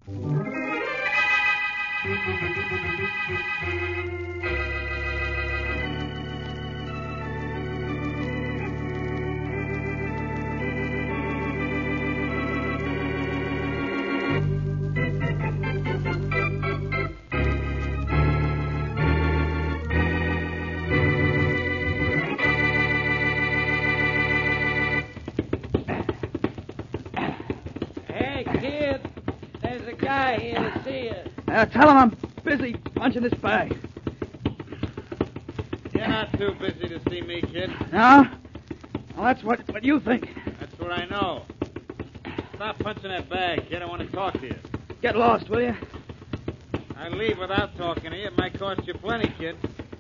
Hey, kid. There's a guy here to see you. Tell him I'm busy punching this bag. You're not too busy to see me, kid. No? Well, that's what you think. That's what I know. Stop punching that bag, kid. I want to talk to you. Get lost, will you? I leave without talking to you. It might cost you plenty, kid.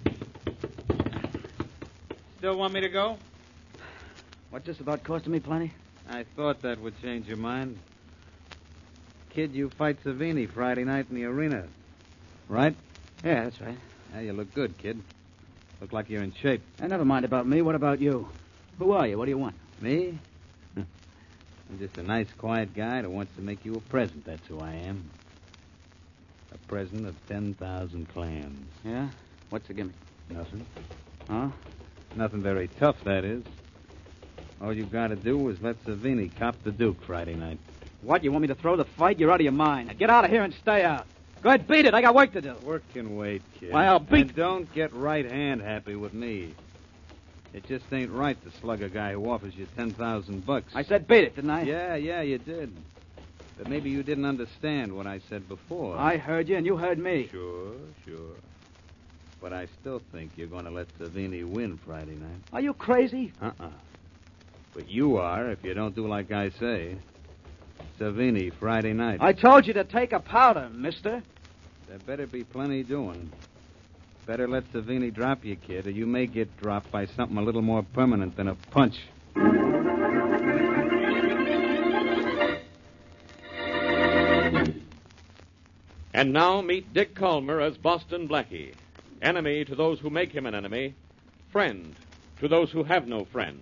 Still want me to go? What's this about costing me plenty? I thought that would change your mind. Kid, you fight Savini Friday night in the arena. Right? Yeah, that's right. Yeah, you look good, kid. Look like you're in shape. Never mind about me. What about you? Who are you? What do you want? Me? I'm just a nice, quiet guy that wants to make you a present. That's who I am. A present of 10,000 clams. Yeah? What's the gimme? Nothing. Huh? Nothing very tough, that is. All you got to do is let Savini cop the Duke Friday night. What? You want me to throw the fight? You're out of your mind. Now get out of here and stay out. Go ahead, beat it. I got work to do. Work can wait, kid. Why, I'll beat... And don't get right-hand happy with me. It just ain't right to slug a guy who offers you $10,000. I said beat it, didn't I? Yeah, you did. But maybe you didn't understand what I said before. I heard you, and you heard me. Sure. But I still think you're going to let Savini win Friday night. Are you crazy? But you are if you don't do like I say. Savini Friday night. I told you to take a powder, mister. There better be plenty doing. Better let Savini drop you, kid, or you may get dropped by something a little more permanent than a punch. And now meet Dick Calmer as Boston Blackie. Enemy to those who make him an enemy. Friend to those who have no friend.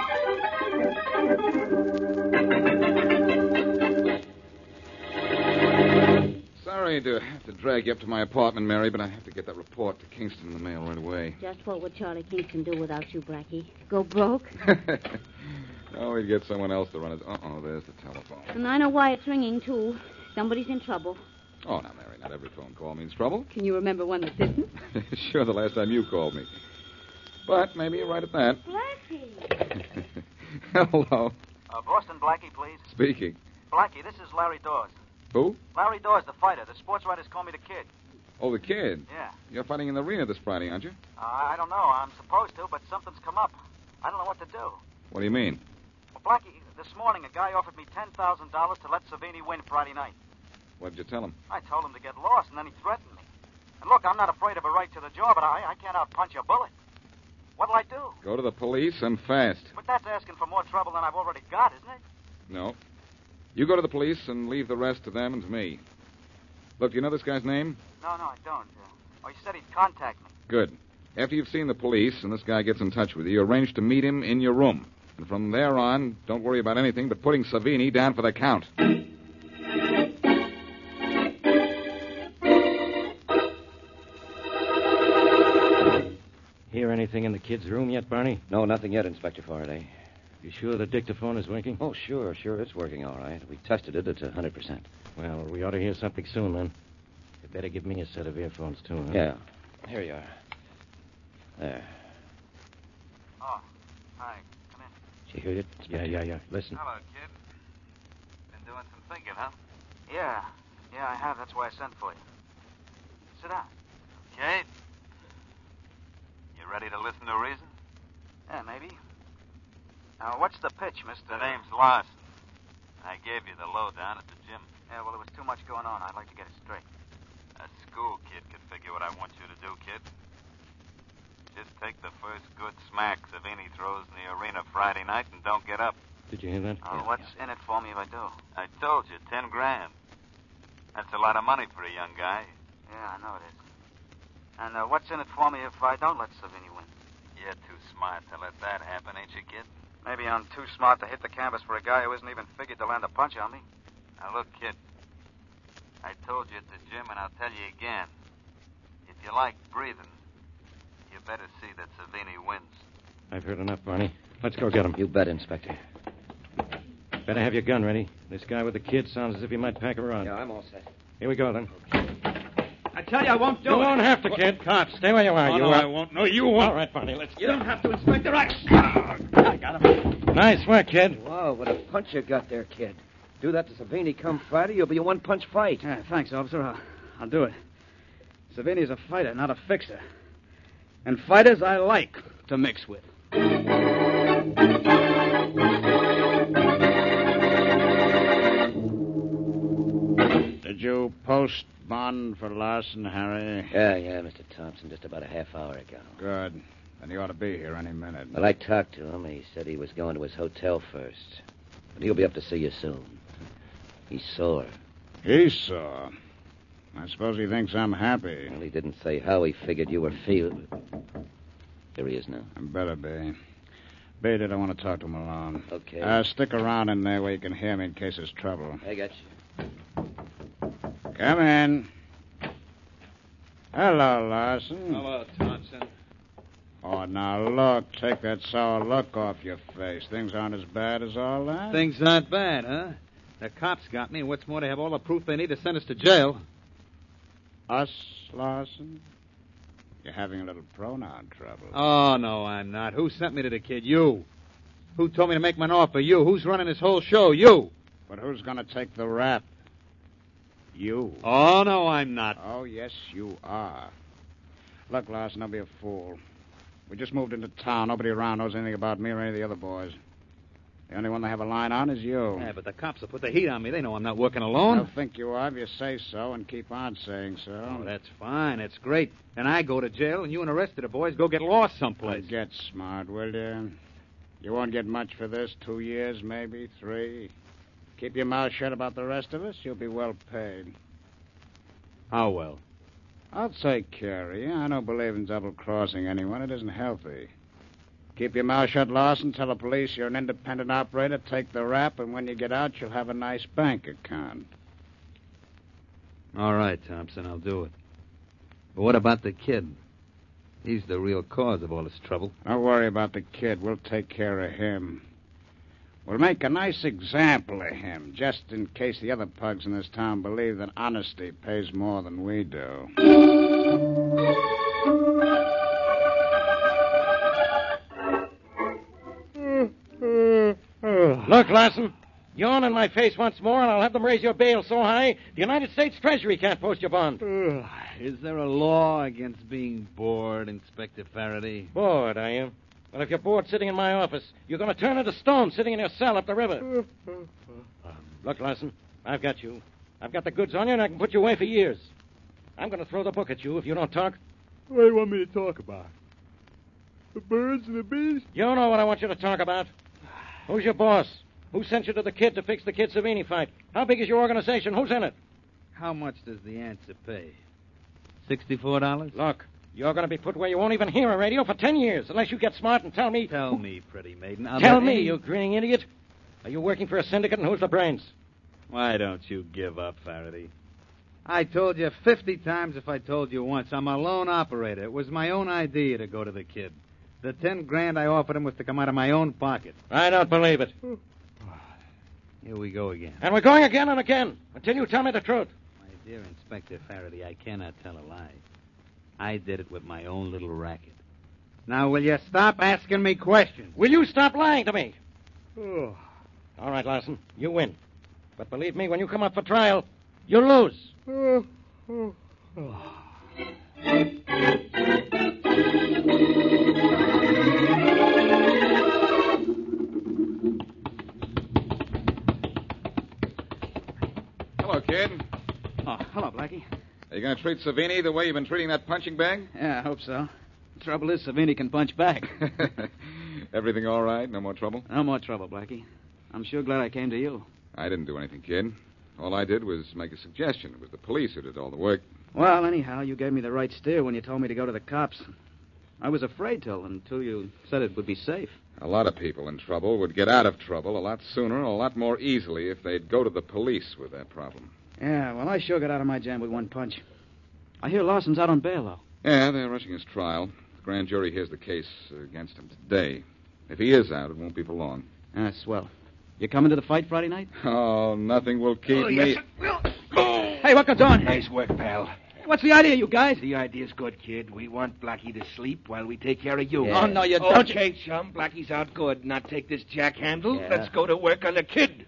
Sorry to have to drag you up to my apartment, Mary, but I have to get that report to Kingston in the mail right away. Just what would Charlie Kingston do without you, Blackie? Go broke? Oh, he'd get someone else to run it. There's the telephone. And I know why it's ringing, too. Somebody's in trouble. Oh, now, Mary, not every phone call means trouble. Can you remember one that didn't? Sure, the last time you called me. But maybe you're right at that. Blackie! Hello. Boston Blackie, please. Speaking. Blackie, this is Larry Dawes. Who? Larry Dawes, the fighter. The sports writers call me the Kid. Oh, the Kid. Yeah. You're fighting in the arena this Friday, aren't you? I don't know. I'm supposed to, but something's come up. I don't know what to do. What do you mean? Well, Blackie, this morning a guy offered me $10,000 to let Savini win Friday night. What did you tell him? I told him to get lost, and then he threatened me. And look, I'm not afraid of a right to the jaw, but I can't outpunch a bullet. What'll I do? Go to the police and fast. But that's asking for more trouble than I've already got, isn't it? No. You go to the police and leave the rest to them and to me. Look, do you know this guy's name? No, I don't. He said he'd contact me. Good. After you've seen the police and this guy gets in touch with you, arrange to meet him in your room. And from there on, don't worry about anything but putting Savini down for the count. Hear anything in the kid's room yet, Barney? No, nothing yet, Inspector Faraday. You sure the dictaphone is working? Oh, sure. It's working all right. We tested it. It's 100%. Well, we ought to hear something soon, then. You better give me a set of earphones, too, huh? Yeah. Here you are. There. Oh, hi. Come in. Did you hear it? Yeah. Listen. Hello, kid. Been doing some thinking, huh? Yeah, I have. That's why I sent for you. Sit down. Okay. You ready to listen to reason? Yeah, maybe. Now, what's the pitch, Mr. The name's Larson. I gave you the lowdown at the gym. Yeah, well, there was too much going on. I'd like to get it straight. A school kid could figure what I want you to do, kid. Just take the first good smack Savini throws in the arena Friday night and don't get up. Did you hear that? What's in it for me if I do? I told you, $10,000. That's a lot of money for a young guy. Yeah, I know it is. And what's in it for me if I don't let Savini win? You're too smart to let that happen, ain't you, kid? Maybe I'm too smart to hit the canvas for a guy who isn't even figured to land a punch on me. Now, look, kid. told you at the gym, and I'll tell you again. If you like breathing, you better see that Savini wins. I've heard enough, Barney. Let's go get him. You bet, Inspector. Better have your gun ready. This guy with the kid sounds as if he might pack around. Yeah, I'm all set. Here we go, then. I tell you, I won't do You it. won't have to, kid. Cops, stay where you are. I won't. No, you won't. All right, Barney, let's You don't have to, Inspector. I got him. Nice work, kid. Wow, what a punch you got there, kid. Do that to Savini come Friday, you'll be a one-punch fight. Yeah, thanks, officer. I'll do it. Savini's a fighter, not a fixer. And fighters I like to mix with. Did you post bond for Larson, Harry? Yeah, Mr. Thompson, just about a half hour ago. Good. Then he ought to be here any minute. Well, I talked to him. He said he was going to his hotel first. But he'll be up to see you soon. He's sore. He's sore. I suppose he thinks I'm happy. Well, he didn't say how he figured you were feeling. Here he is now. I better be. Beat it. I want to talk to him alone. Okay. Stick around in there where you can hear me in case there's trouble. I got you. Come in. Hello, Larson. Hello, Thompson. Oh, now look. Take that sour look off your face. Things aren't as bad as all that. Things aren't bad, huh? The cops got me, and what's more, they have all the proof they need to send us to jail. Us, Larson? You're having a little pronoun trouble. Oh, no, I'm not. Who sent me to the kid? You. Who told me to make him an offer? You. Who's running this whole show? You. But who's going to take the rap? You. Oh, no, I'm not. Oh, yes, you are. Look, Larson, don't be a fool. We just moved into town. Nobody around knows anything about me or any of the other boys. The only one they have a line on is you. Yeah, but the cops will put the heat on me. They know I'm not working alone. They'll think you are if you say so and keep on saying so. Oh, that's fine. That's great. Then I go to jail, and you and the rest of the boys go get lost someplace. Get smart, will you? You won't get much for this. 2 years, maybe 3. Keep your mouth shut about the rest of us. You'll be well paid. How well? I'll take care of you. I don't believe in double-crossing anyone. It isn't healthy. Keep your mouth shut, Larson. Tell the police you're an independent operator. Take the rap, and when you get out, you'll have a nice bank account. All right, Thompson, I'll do it. But what about the kid? He's the real cause of all this trouble. Don't worry about the kid. We'll take care of him. We'll make a nice example of him, just in case the other pugs in this town believe that honesty pays more than we do. Look, Larson, yawn in my face once more, and I'll have them raise your bail so high the United States Treasury can't post your bond. Is there a law against being bored, Inspector Faraday? Bored, are you? Well, if you're bored sitting in my office, you're going to turn into stone sitting in your cell up the river. Look, Larson, I've got you. I've got the goods on you, and I can put you away for years. I'm going to throw the book at you if you don't talk. What do you want me to talk about? The birds and the bees? You know what I want you to talk about. Who's your boss? Who sent you to the kid to fix the Kid Savini fight? How big is your organization? Who's in it? How much does the answer pay? $64? Look, you're going to be put where you won't even hear a radio for 10 years, unless you get smart and tell me... Tell me, pretty maiden. Tell me, you grinning idiot. Are you working for a syndicate, and who's the brains? Why don't you give up, Faraday? I told you 50 times if I told you once. I'm a lone operator. It was my own idea to go to the kid. The $10,000 I offered him was to come out of my own pocket. I don't believe it. Here we go again. And we're going again and again, until you tell me the truth. My dear Inspector Faraday, I cannot tell a lie. I did it with my own little racket. Now, will you stop asking me questions? Will you stop lying to me? Oh. All right, Larson, you win. But believe me, when you come up for trial, you'll lose. Hello, kid. Oh, hello, Blackie. Are you going to treat Savini the way you've been treating that punching bag? Yeah, I hope so. The trouble is, Savini can punch back. Everything all right? No more trouble? No more trouble, Blackie. I'm sure glad I came to you. I didn't do anything, kid. All I did was make a suggestion. It was the police who did all the work. Well, anyhow, you gave me the right steer when you told me to go to the cops. I was afraid until you said it would be safe. A lot of people in trouble would get out of trouble a lot sooner and a lot more easily if they'd go to the police with their problem. Yeah, well, I sure got out of my jam with one punch. I hear Larson's out on bail, though. Yeah, they're rushing his trial. The grand jury hears the case against him today. If he is out, it won't be for long. Ah, swell. You coming to the fight Friday night? Oh, nothing will keep me. Yes, it will. Hey, what goes on? Nice work, pal. What's the idea, you guys? The idea's good, kid. We want Blackie to sleep while we take care of you. Yeah. Oh, no, you don't. Okay, chum. Blackie's out good. Now take this jack handle. Yeah. Let's go to work on the kid.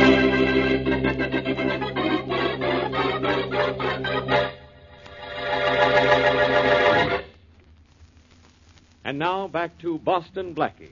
And now back to Boston Blackie.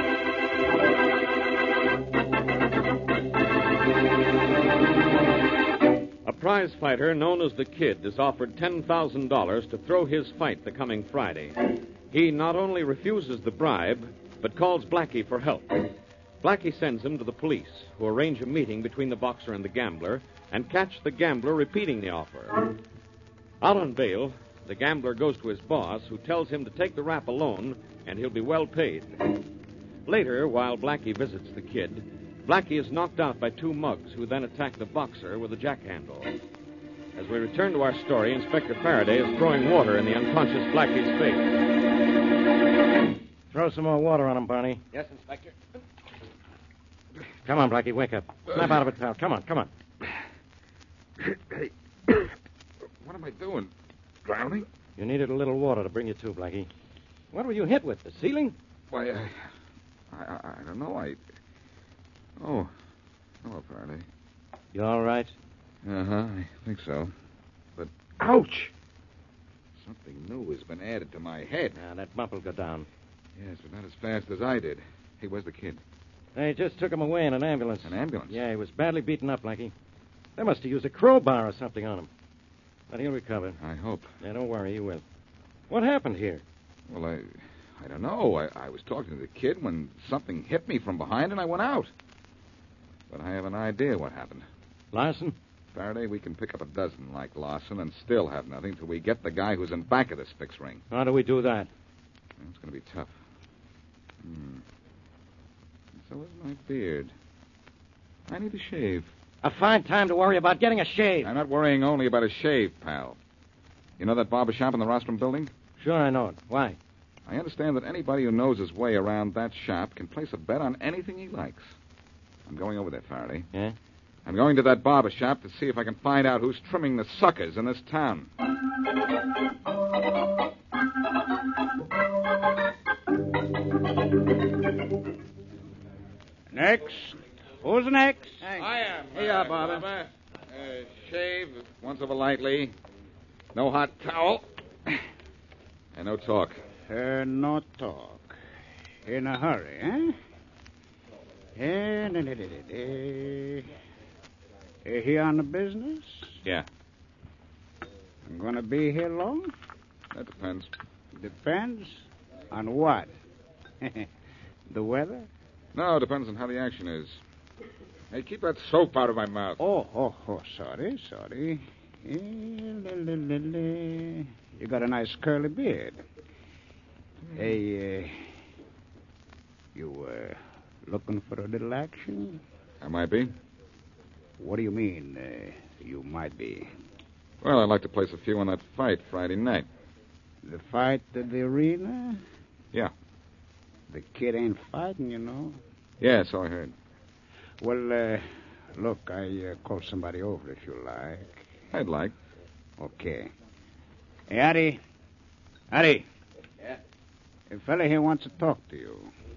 A prize fighter known as the Kid is offered $10,000 to throw his fight the coming Friday. He not only refuses the bribe, but calls Blackie for help. Blackie sends him to the police, who arrange a meeting between the boxer and the gambler and catch the gambler repeating the offer. Out on bail, the gambler goes to his boss, who tells him to take the rap alone, and he'll be well paid. Later, while Blackie visits the Kid, Blackie is knocked out by two mugs, who then attack the boxer with a jack handle. As we return to our story, Inspector Faraday is throwing water in the unconscious Blackie's face. Throw some more water on him, Barney. Yes, Inspector. Come on, Blackie, wake up. Snap out of it, pal. Come on, come on. Hey, what am I doing? Drowning? You needed a little water to bring you to, Blackie. What were you hit with, the ceiling? Why, I don't know. Oh, hello, Faraday. You all right? Uh-huh, I think so. But, ouch! Something new has been added to my head. Now, that bump will go down. Yes, but not as fast as I did. Hey, where's the Kid? They just took him away in an ambulance. An ambulance? Yeah, he was badly beaten up, Blackie. They must have used a crowbar or something on him. But he'll recover. I hope. Yeah, don't worry, he will. What happened here? Well, I don't know. I was talking to the Kid when something hit me from behind and I went out. But I have an idea what happened. Larson? Faraday, we can pick up a dozen like Larson and still have nothing till we get the guy who's in back of this fix ring. How do we do that? It's going to be tough. So is my beard. I need a shave. A fine time to worry about getting a shave. I'm not worrying only about a shave, pal. You know that barber shop in the Rostrum building? Sure, I know it. Why? I understand that anybody who knows his way around that shop can place a bet on anything he likes. I'm going over there, Faraday. Yeah? I'm going to that barber shop to see if I can find out who's trimming the suckers in this town. Next. Who's next? I am. Here you are, barber. Shave once over lightly. No hot towel. And no talk. No talk. In a hurry, eh? He on the business? Yeah. I'm going to be here long? That depends. Depends on what? The weather? No, it depends on how the action is. Hey, keep that soap out of my mouth. Oh, sorry. You got a nice curly beard. Hey, you looking for a little action? I might be. What do you mean, you might be? Well, I'd like to place a few on that fight Friday night. The fight at the arena? Yeah. The Kid ain't fighting, you know. Yeah, so I heard. Well, look, I call somebody over if you like. I'd like. Okay. Hey, Addy. Yeah? A fella here wants to talk to you.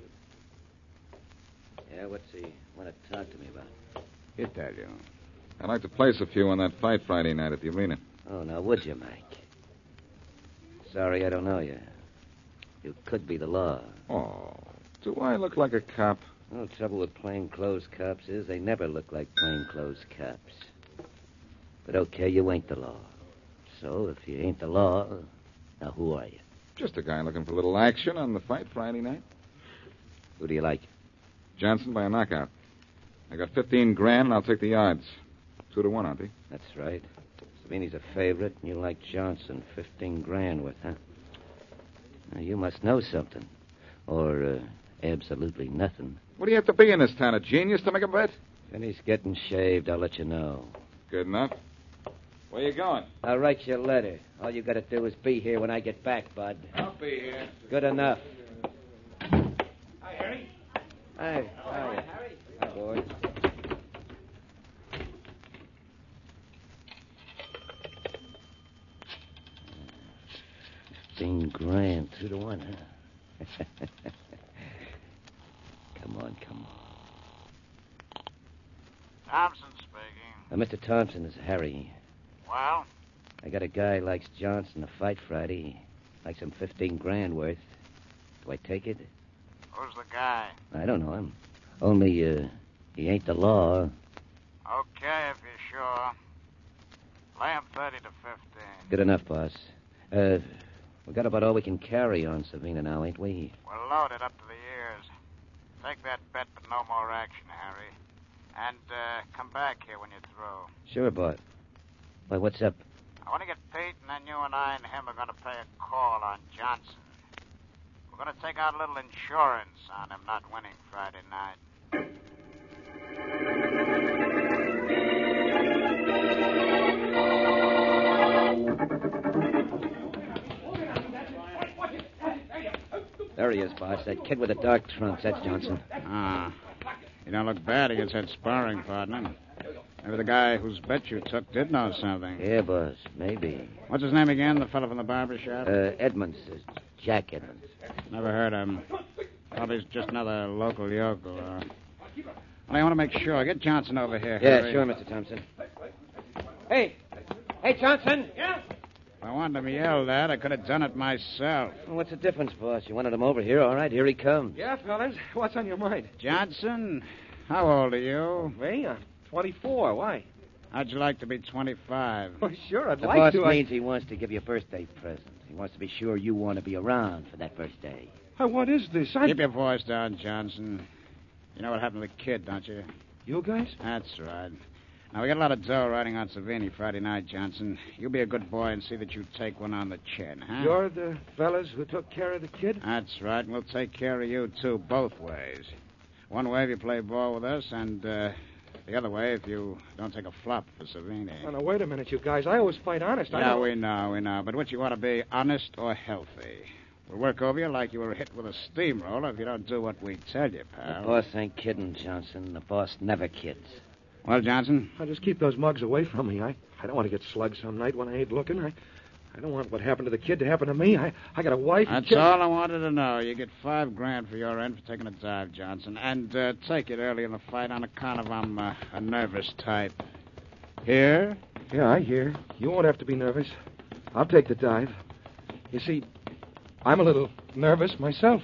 Yeah, what's he want to talk to me about? He'll tell you. I'd like to place a few on that fight Friday night at the arena. Oh, now, would you, Mike? Sorry, I don't know you. You could be the law. Oh, do I look like a cop? The trouble with plainclothes cops is they never look like plainclothes cops. But okay, you ain't the law. So if you ain't the law, now who are you? Just a guy looking for a little action on the fight Friday night. Who do you like? Johnson by a knockout. I got $15,000 and I'll take the odds. 2-1, Auntie. That's right. Savini's a favorite, and you like Johnson. $15,000 worth, huh? Now, you must know something. Or absolutely nothing. What do you have to be in this town, a genius to make a bet? When he's getting shaved, I'll let you know. Good enough. Where you going? I'll write you a letter. All you got to do is be here when I get back, Bud. I'll be here. Good enough. Hi, Harry. Hi. Harry. Hi, boys. 15 grand, 2-1, huh? Come on. Thompson speaking. Mr. Thompson, this is Harry. Well? I got a guy likes Johnson to fight Friday. Likes him 15 grand worth. Do I take it? Who's the guy? I don't know him. Only, he ain't the law. Okay, if you're sure. Lay him 30 to 15. Good enough, boss. We got about all we can carry on Savina now, ain't we? We're loaded up to the ears. Take that bet, but no more action, Harry. And, come back here when you're through. Sure, boss. Why, what's up? I want to get Pete, and then you and I and him are going to pay a call on Johnson. We're going to take out a little insurance on him not winning Friday night. There he is, boss. That kid with the dark trunks. That's Johnson. Ah. You don't look bad against that sparring partner. Maybe the guy whose bet you took did know something. Yeah, boss. Maybe. What's his name again, the fellow from the barber shop? Edmonds. Jack Edmonds. Never heard of him. Probably just another local yokel. Well, I want to make sure. Get Johnson over here. Yeah, Harry. sure, Mr. Thompson. Hey, Johnson. Yeah? If I wanted him yelled at, I could have done it myself. Well, what's the difference, boss? You wanted him over here. All right, here he comes. Yeah, fellas. What's on your mind? Johnson, how old are you? Me? I'm 24. Why? How'd you like to be 25? Oh, sure, I'd The like boss to. means he wants to give you a birthday present. He wants to be sure you want to be around for that birthday. What is this? Keep your voice down, Johnson. You know what happened to the kid, don't you? You guys? That's right. Now, we got a lot of dough riding on Savini Friday night, Johnson. You be a good boy and see that you take one on the chin, huh? You're the fellas who took care of the kid? That's right, and we'll take care of you, too, both ways. One way if you play ball with us, and the other way if you don't take a flop for Savini. Oh, now, wait a minute, you guys. I always fight honest. Yeah, we know. But what you want to be, honest or healthy? We'll work over you like you were hit with a steamroller if you don't do what we tell you, pal. The boss ain't kidding, Johnson. The boss never kids. Well, Johnson? I'll just keep those mugs away from me. I don't want to get slugged some night when I ain't looking. I don't want what happened to the kid to happen to me. I got a wife and That's kid. all I wanted to know. You get $5,000 for your end for taking a dive, Johnson. And take it early in the fight on account of I'm a nervous type. Here? Yeah, I hear. You won't have to be nervous. I'll take the dive. You see, I'm a little nervous myself.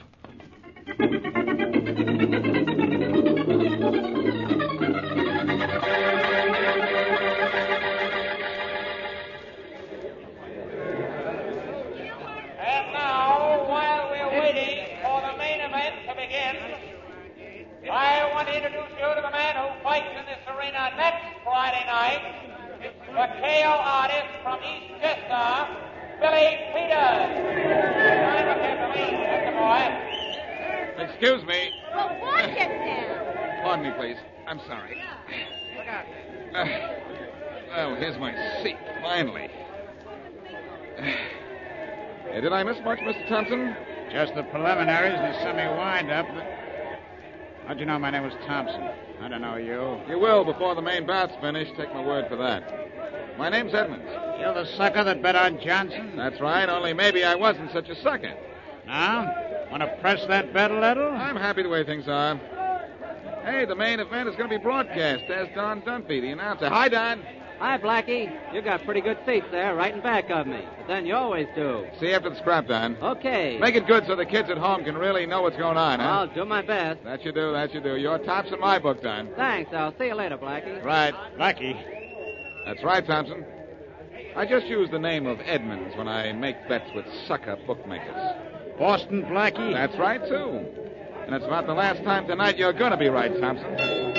I want to introduce you to the man who fights in this arena next Friday night, the KO artist from East Chester, Billy Peters. Look at me, Mr. Boy. Excuse me. Well, watch it now. Pardon me, please. I'm sorry. Look out. Oh, here's my seat, finally. Did I miss much, Mr. Thompson? Just the preliminaries and the semi-wind-up. How'd you know my name was Thompson? I don't know you. You will before the main bout's finished. Take my word for that. My name's Edmonds. You're the sucker that bet on Johnson? That's right, only maybe I wasn't such a sucker. Now? Want to press that bet a little? I'm happy the way things are. Hey, the main event is going to be broadcast. There's Don Dunphy, the announcer. Hi, Don. Hi, Blackie. You got pretty good seats there, right in back of me. But then you always do. See you after the scrap, Don. Okay. Make it good so the kids at home can really know what's going on, huh? I'll do my best. That you do. You're tops in my book, Don. Thanks. I'll see you later, Blackie. Right. Blackie. That's right, Thompson. I just use the name of Edmonds when I make bets with sucker bookmakers. Boston Blackie? That's right, too. And it's about the last time tonight you're going to be right, Thompson.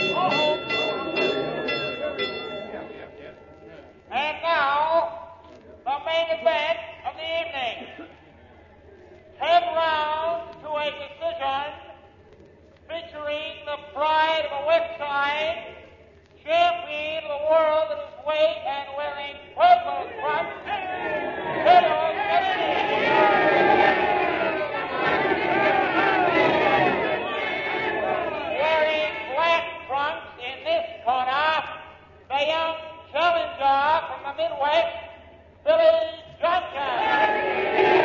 And now, the main event of the evening. 10 rounds to a decision featuring the pride of the West Side, champion of the world at his weight and wearing purple the Midwest, Billy Johnson.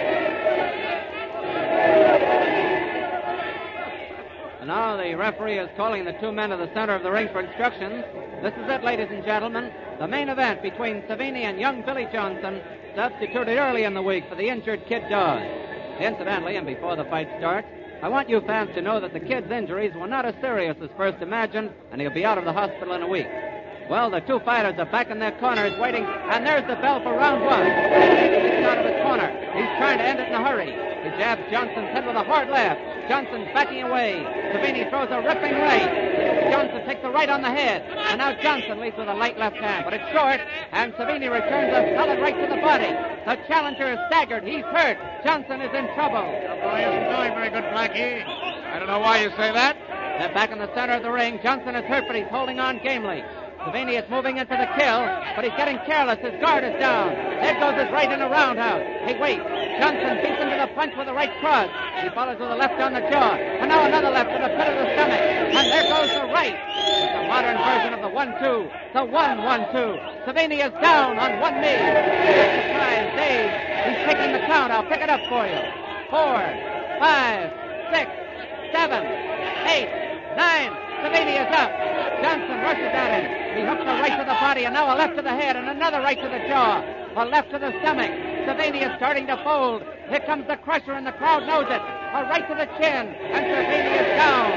And now the referee is calling the two men of the center of the ring for instructions. This is it, ladies and gentlemen. The main event between Savini and young Billy Johnson, substituted early in the week for the injured Kid Dawes. Incidentally, and before the fight starts, I want you fans to know that the Kid's injuries were not as serious as first imagined, and he'll be out of the hospital in a week. Well, the two fighters are back in their corners waiting, and there's the bell for round one. He's out of his corner. He's trying to end it in a hurry. He jabs Johnson's head with a hard left. Johnson's backing away. Savini throws a ripping right. Johnson takes a right on the head. And now Johnson leads with a light left hand, but it's short, and Savini returns a solid right to the body. The challenger is staggered. He's hurt. Johnson is in trouble. Your boy isn't doing very good, Blackie. I don't know why you say that. They're back in the center of the ring. Johnson is hurt, but he's holding on gamely. Savini is moving into the kill, but he's getting careless. His guard is down. There goes his right in a roundhouse. He waits. Johnson beats him to the punch with a right cross. He follows with a left on the jaw. And now another left to the pit of the stomach. And there goes the right. It's a modern version of the 1-2. The 1-1-2. Savini is down on one knee. Surprise, Dave. He's taking the count. I'll pick it up for you. 4, 5, 6, 7, 8, 9. Savini is up. Johnson rushes at him. He hooks a right to the body, and now a left to the head, and another right to the jaw. A left to the stomach. Savini is starting to fold. Here comes the crusher, and the crowd knows it. A right to the chin, and Savini is down.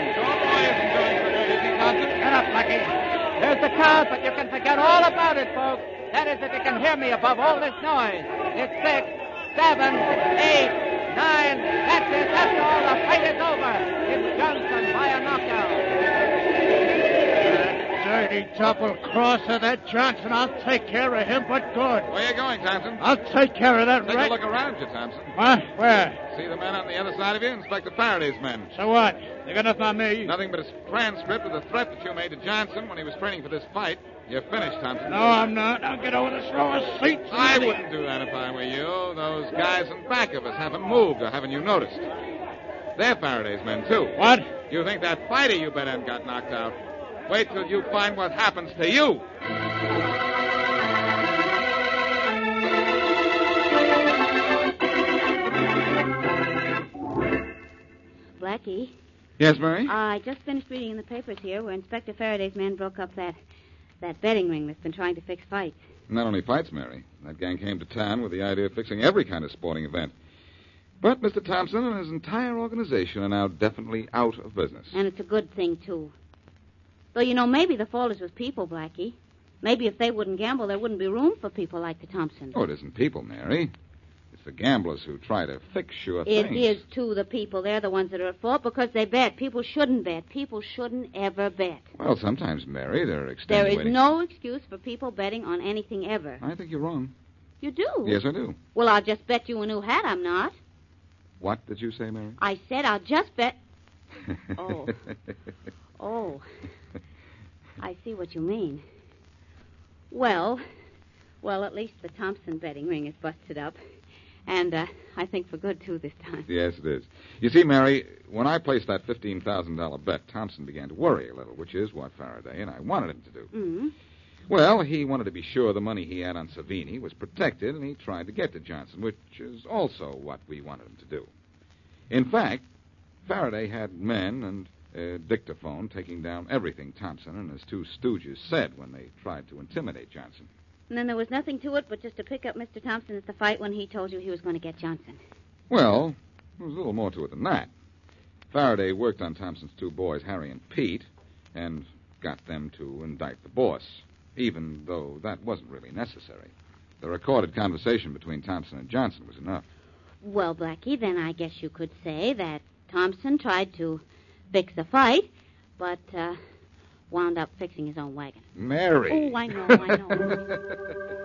Shut up, Lucky. There's the count, but you can forget all about it, folks. That is, if you can hear me above all this noise. It's 6, 7, 8, 9. That's it. That's all. The fight is over. It's Johnson by a knockout. Dirty double-crosser, that Johnson. I'll take care of him, but good. Where you going, Thompson? I'll take care of that Take rat. a look around you, Thompson. What? Where? See the men on the other side of you? Inspector Faraday's men. So what? They got nothing on me. Nothing but a transcript of the threat that you made to Johnson when he was training for this fight. You're finished, Thompson. No, I'm not. I'll get over this row of seats. I wouldn't do that if I were you. Those guys in back of us haven't moved, or haven't you noticed? They're Faraday's men, too. What? You think that fighter you bet on got knocked out? Wait till you find what happens to you. Blackie, Yes, Mary? I just finished reading in the papers here where Inspector Faraday's men broke up that betting ring that's been trying to fix fights. Not only fights, Mary. That gang came to town with the idea of fixing every kind of sporting event. But Mr. Thompson and his entire organization are now definitely out of business. And it's a good thing, too. Though, you know, maybe the fault is with people, Blackie. Maybe if they wouldn't gamble, there wouldn't be room for people like the Thompsons. Oh, it isn't people, Mary. It's the gamblers who try to fix sure It things. is, too, the people. They're the ones that are at fault because they bet. People shouldn't bet. People shouldn't ever bet. Well, sometimes, Mary, there are There extenuating... is no excuse for people betting on anything ever. I think you're wrong. You do? Yes, I do. Well, I'll just bet you a new hat I'm not. What did you say, Mary? I said I'll just bet... Oh. Oh. I see what you mean. Well, at least the Thompson betting ring is busted up. And I think for good, too, this time. Yes, it is. You see, Mary, when I placed that $15,000 bet, Thompson began to worry a little, which is what Faraday and I wanted him to do. Mm-hmm. Well, he wanted to be sure the money he had on Savini was protected, and he tried to get to Johnson, which is also what we wanted him to do. In fact, Faraday had men and a dictaphone taking down everything Thompson and his two stooges said when they tried to intimidate Johnson. And then there was nothing to it but just to pick up Mr. Thompson at the fight when he told you he was going to get Johnson. Well, there was a little more to it than that. Faraday worked on Thompson's two boys, Harry and Pete, and got them to indict the boss, even though that wasn't really necessary. The recorded conversation between Thompson and Johnson was enough. Well, Blackie, then I guess you could say that Thompson tried to fix the fight, but wound up fixing his own wagon. Mary. Oh, I know.